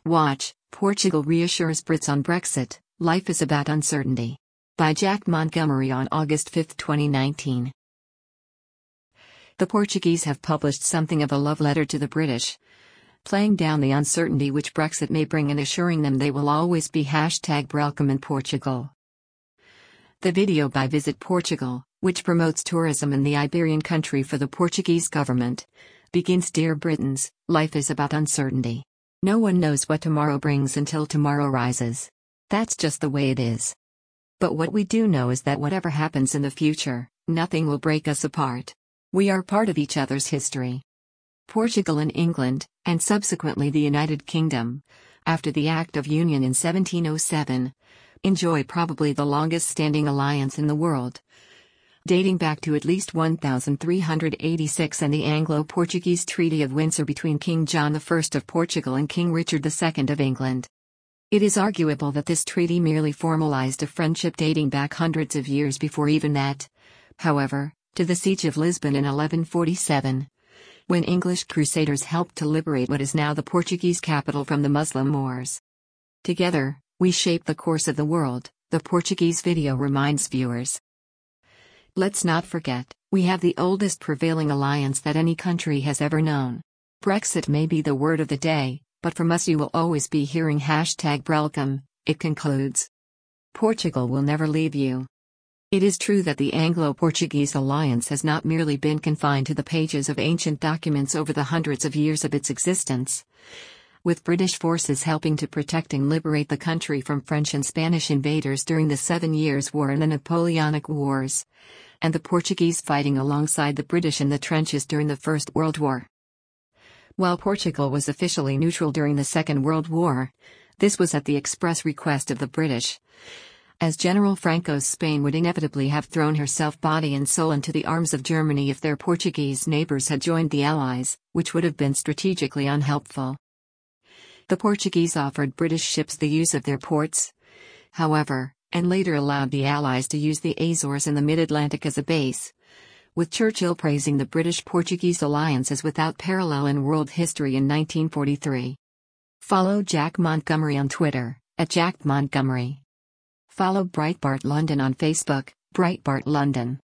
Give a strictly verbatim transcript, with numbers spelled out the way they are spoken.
Watch, Portugal reassures Brits on Brexit, life is about uncertainty. By Jack Montgomery on August fifth twenty nineteen. The Portuguese have published something of a love letter to the British, playing down the uncertainty which Brexit may bring and assuring them they will always be hashtag welcome in Portugal. The video by Visit Portugal, which promotes tourism in the Iberian country for the Portuguese government, begins: Dear Britons, life is about uncertainty. No one knows what tomorrow brings until tomorrow rises. That's just the way it is. But what we do know is that whatever happens in the future, nothing will break us apart. We are part of each other's history. Portugal and England, and subsequently the United Kingdom, after the Act of Union in seventeen oh seven, enjoy probably the longest-standing alliance in the world, dating back to at least one thousand three hundred eighty-six and the Anglo-Portuguese Treaty of Windsor between King John the First of Portugal and King Richard the Second of England. It is arguable that this treaty merely formalized a friendship dating back hundreds of years before even that, however, to the Siege of Lisbon in eleven forty-seven, when English crusaders helped to liberate what is now the Portuguese capital from the Muslim Moors. Together, we shape the course of the world, the Portuguese video reminds viewers. Let's not forget, we have the oldest prevailing alliance that any country has ever known. Brexit may be the word of the day, but from us you will always be hearing hashtag welcome, it concludes. Portugal will never leave you. It is true that the Anglo-Portuguese alliance has not merely been confined to the pages of ancient documents over the hundreds of years of its existence, with British forces helping to protect and liberate the country from French and Spanish invaders during the Seven Years' War and the Napoleonic Wars, and the Portuguese fighting alongside the British in the trenches during the First World War. While Portugal was officially neutral during the Second World War, this was at the express request of the British, as General Franco's Spain would inevitably have thrown herself body and soul into the arms of Germany if their Portuguese neighbors had joined the Allies, which would have been strategically unhelpful. The Portuguese offered British ships the use of their ports, however, and later allowed the Allies to use the Azores and the mid-Atlantic as a base, with Churchill praising the British-Portuguese alliance as without parallel in world history in nineteen forty-three. Follow Jack Montgomery on Twitter, at Jack Montgomery. Follow Breitbart London on Facebook, Breitbart London.